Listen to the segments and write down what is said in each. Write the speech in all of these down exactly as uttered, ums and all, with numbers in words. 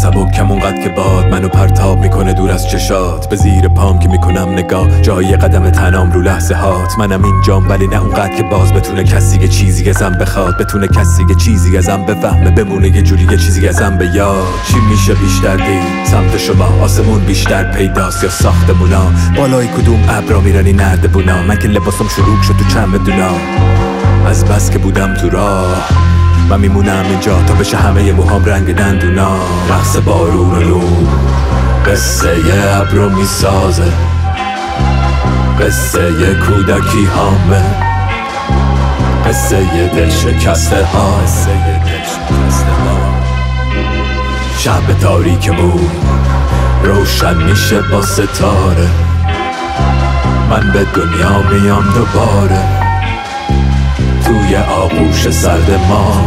سبکم اونقدر که باد منو پرتاب میکنه دور از چشات. به زیر پام که میکنم نگاه جای قدم تنام رو لحظه هات. منم اینجام ولی نه اونقدر که باز بتونه کسی یه چیزی ازم بخواد، بتونه کسی یه چیزی ازم بفهمه، بمونه یه جوری یه چیزی ازم به یاد. چی میشه بیشتر دید سمت شما؟ آسمون بیشتر پیداست یا ساختمونا؟ بالای کدوم ابرا میرنی نردبونا؟ من که لباسم شروع شد تو چند بدونا. از بس که بودم تو راه من میمونم اینجا تا بشه همه موهام رنگ دندونا. رقص بارون و نور قصه ی ابرو میسازه، قصه ی کودکی هامه، قصه ی دل شکسته ها، قصه ی دل شکسته ها. شب تاریکمون روشن میشه با ستاره، من به دنیا میام دوباره توی آغوش سرد ما.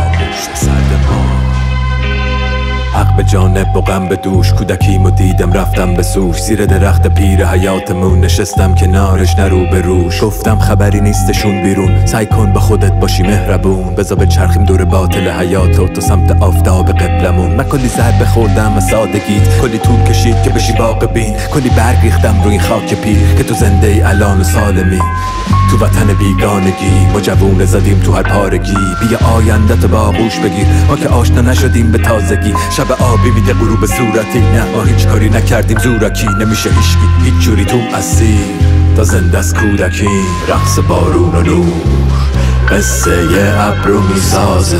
حق به جانب و غم به دوش، کودکیمو دیدم رفتم به سوش. زیر درخت پیر حیاتمون نشستم کنارش نه رو به روش. گفتم خبری نیستشون بیرون، سعی کن با خودت باشی مهربون. بذار به چرخیم دور باطل حیاتو تو سمت آفتاب قبلمون. من کلی ضربه خوردم از سادگیت، کلی طول کشید که بشی واقع بین. کلی برگ ریختم روی این خاک پیر که تو زنده ای الان و سالمی. تو وطن بیگانگی ما جوونه زدیم تو هر پارگی. بیا آینده تو با آغوش بگیر، ما که آشنا نشدیم به تازگی. شب آبی میده غروب صورتی، نه ما هیچ کاری نکردیم زورکی. نمیشه هیچکی هیچ جوری توم اسیر تا زنده از کودکی. رقص بارون و نور قصه ی ابرو میسازه،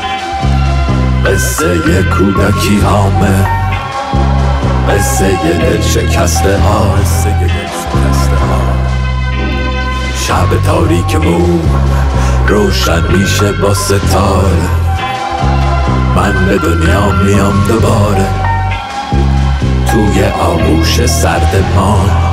قصه ی کودکی هامه، قصه ی دل شکسته ها، قصه ی دل شکسته ها. شب تاریکمون روشن میشه با ستاره، من به دنیا میام دوباره توی آغوش سرد ما.